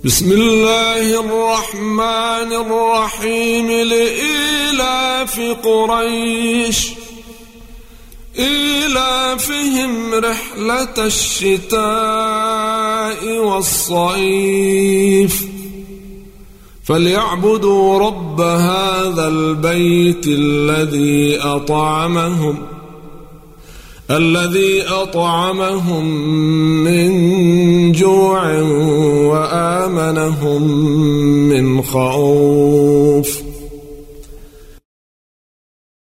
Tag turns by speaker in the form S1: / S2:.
S1: بسم الله الرحمن الرحيم. لإيلاف قريش إيلافهم رحلة الشتاء والصيف فليعبدوا رب هذا البيت الذي أطعمهم من جوع وآمنهم من خوف.